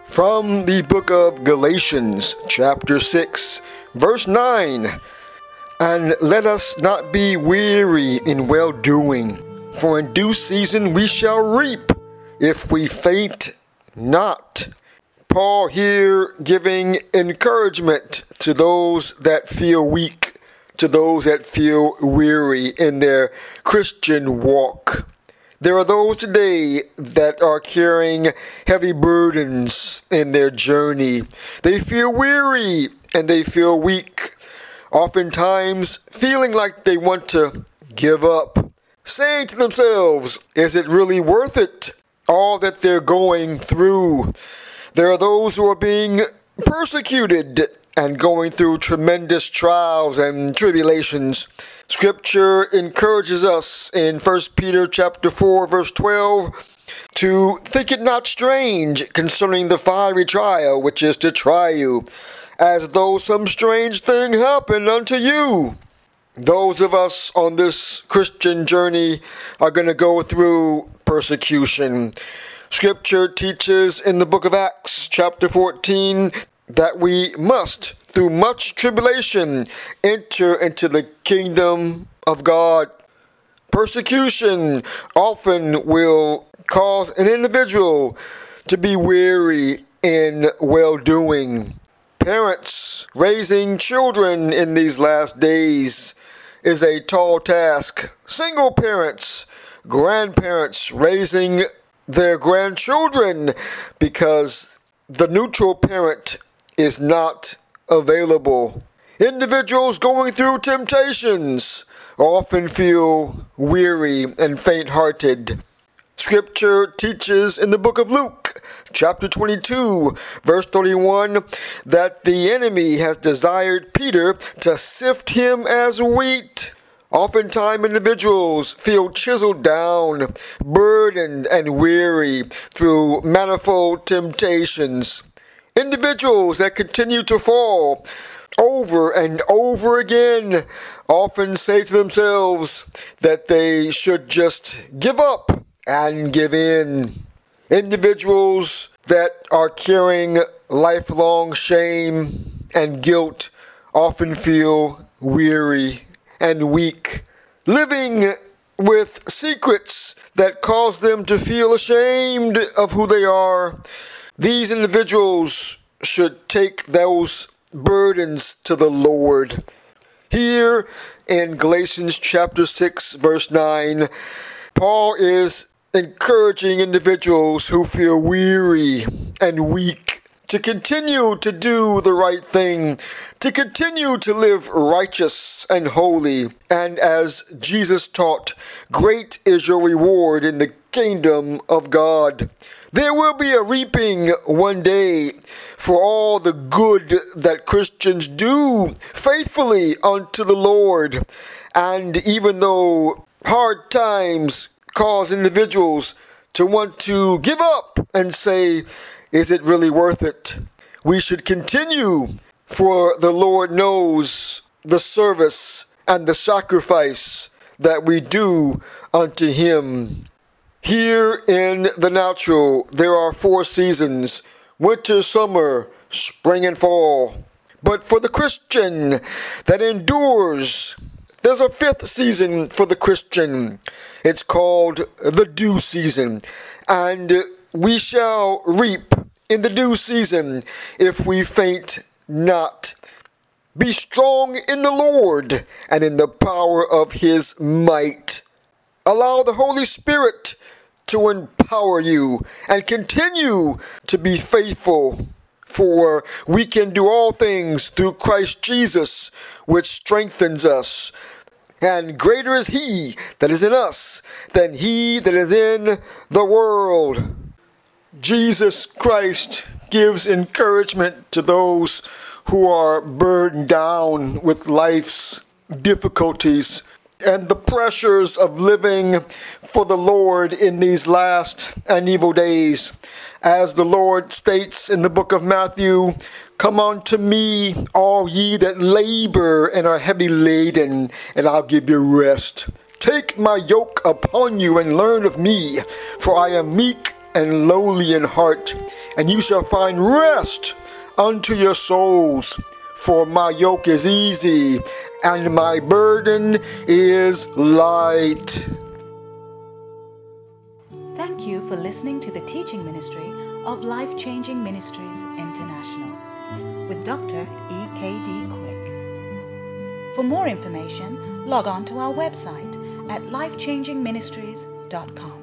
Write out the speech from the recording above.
From the book of Galatians, chapter 6, verse 9. And let us not be weary in well-doing, for in due season we shall reap, if we faint not. Paul here giving encouragement to those that feel weak, to those that feel weary in their Christian walk. There are those today that are carrying heavy burdens in their journey. They feel weary and they feel weak, oftentimes feeling like they want to give up, saying to themselves, is it really worth it, all that they're going through? There are those who are being persecuted and going through tremendous trials and tribulations. Scripture encourages us in 1 Peter chapter 4, verse 12, to think it not strange concerning the fiery trial which is to try you, as though some strange thing happened unto you. Those of us on this Christian journey are going to go through persecution. Scripture teaches in the book of Acts chapter 14 that we must, through much tribulation, enter into the kingdom of God. Persecution often will cause an individual to be weary in well-doing. Parents raising children in these last days is a tall task. Single parents, grandparents raising their grandchildren because the neutral parent is not available. Individuals going through temptations often feel weary and faint-hearted. Scripture teaches in the book of Luke, chapter 22, verse 31, that the enemy has desired Peter to sift him as wheat. Oftentimes individuals feel chiseled down, burdened, and weary through manifold temptations. Individuals that continue to fall over and over again often say to themselves that they should just give up and give in. Individuals that are carrying lifelong shame and guilt often feel weary and weak, living with secrets that cause them to feel ashamed of who they are. These individuals should take those burdens to the Lord. Here in Galatians chapter 6, verse 9, Paul is encouraging individuals who feel weary and weak to continue to do the right thing, to continue to live righteous and holy. And as Jesus taught, great is your reward in the kingdom of God. There will be a reaping one day for all the good that Christians do faithfully unto the Lord. And even though hard times cause individuals to want to give up and say, is it really worth it? We should continue, for the Lord knows the service and the sacrifice that we do unto Him. Here in the natural, there are 4 seasons: winter, summer, spring, and fall. But for the Christian that endures, there's a 5th season for the Christian. It's called the due season. And we shall reap in the due season if we faint not. Be strong in the Lord and in the power of His might. Allow the Holy Spirit to empower you and continue to be faithful, for we can do all things through Christ Jesus, which strengthens us. And greater is He that is in us than he that is in the world. Jesus Christ gives encouragement to those who are burdened down with life's difficulties and the pressures of living for the Lord in these last and evil days. As the Lord states in the book of Matthew, "Come unto me, all ye that labor and are heavy laden, and I'll give you rest. Take my yoke upon you and learn of me, for I am meek and lowly in heart, and you shall find rest unto your souls. For my yoke is easy, and my burden is light. Thank you for listening to the teaching ministry of Life Changing Ministries International with Dr. E.K.D. Quick. For more information, log on to our website at lifechangingministries.com.